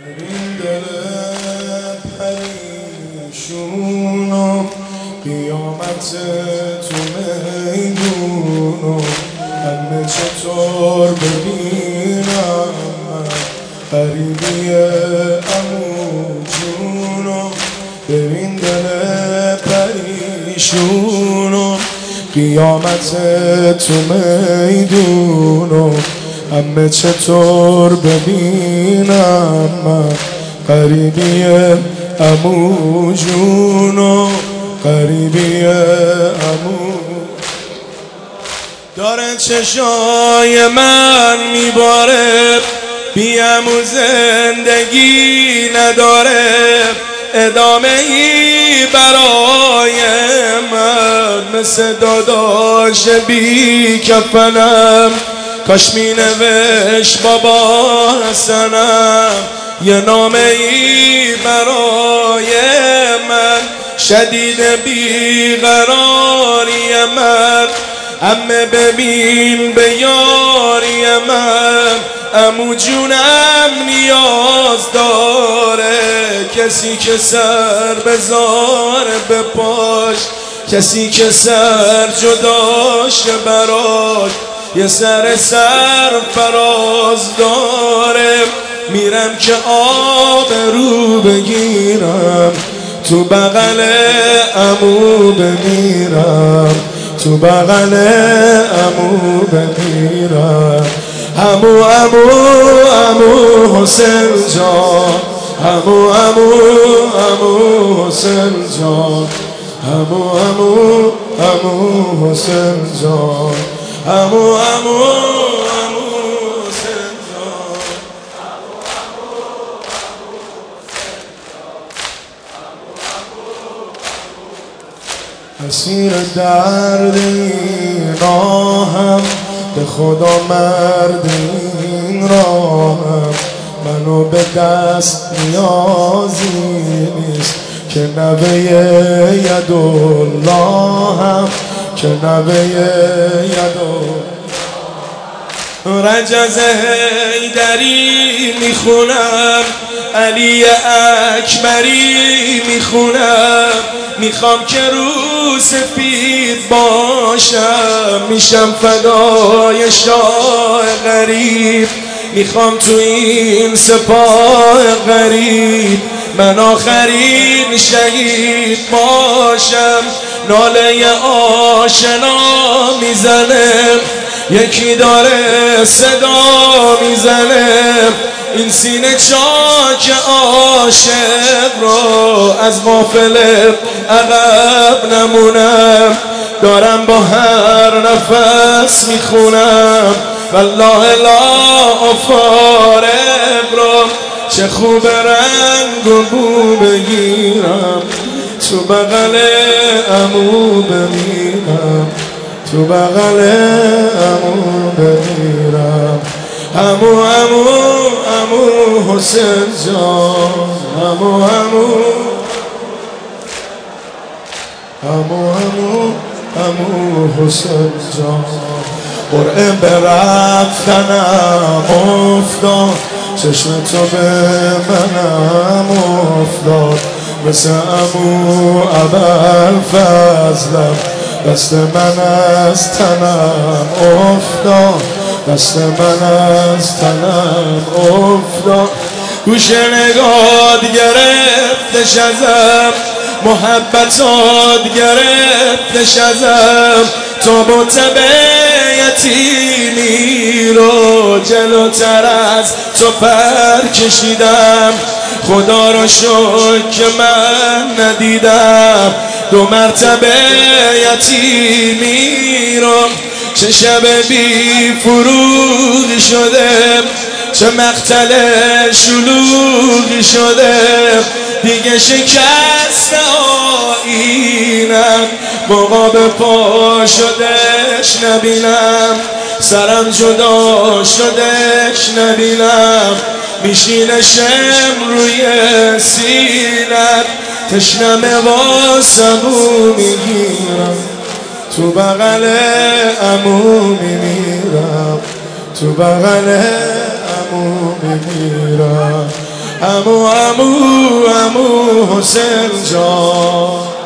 ببین دل پریشونو قیامت تو میدونو همه چطور ببینم غریبی عمو جونو ببین دل پریشونو قیامت تو میدونو همه چطور ببینم من غریبی عمو جونو غریبی عمو داره چشای من میباره بی عمو زندگی نداره ادامه ای برای من مثل داداش بی کفنم کاش می نوشت بابا حسنم یه نامه ای برای من شدید بیقراری من عمه ببین به یاری من عمو جونم نیاز داره کسی که سر بذاره به پاش کسی که سر جداش براش یه سر فراز داره میرم که آبرو بگیرم تو بغل عمو بمیرم تو بغل عمو بمیرم عمو حسین جان عمو حسین جان عمو حسین جان عمو حسین جان اسیر درد این راهم به خدا مرد این راهم منو به دست نیازی نیست که نوه یداللهم که نوه یدالله رجز حیدری میخونم علی اکبری میخونم میخوام که رو سفید باشم میشم فدای شاه غریب میخوام تو این سپاه غریب من آخرین شهید باشم ناله آشنا میزنه یکی داره صدا میزنه این سینه چاک عاشق رو از غافله عقب نمونم دارم با هر نفس میخونم والله لا فارغ رو چه خوب رنگ و بو بگیرم تو بغل عمو بمیرم تو بغل عمو بمیرم عمو حسین جان عمو حسین جان قرعه به رفتنم افتاد چشم تو به منم افتاد مثل عمو ابوالفضلم دست من از تنم افتاد دست من از تنم افتاد گوش نگات گرفتش ازم محبتات گرفتش ازم تا با یتیمی رو جلوتر از تو پر کشیدم خدا را شکر که من ندیدم دو مرتبه یتیمی رو چه شب بی فروغی شده چه مقتل شلوغی شده دیگه شکست آینم موقع به پا شدش نبینم سرم جدا شدش نبینم میشینه شم روی سینم تشنمه واسمو میگیرم تو بغل عمو میمیرم تو بغل عمو میمیرم امو امو امو حسین جان.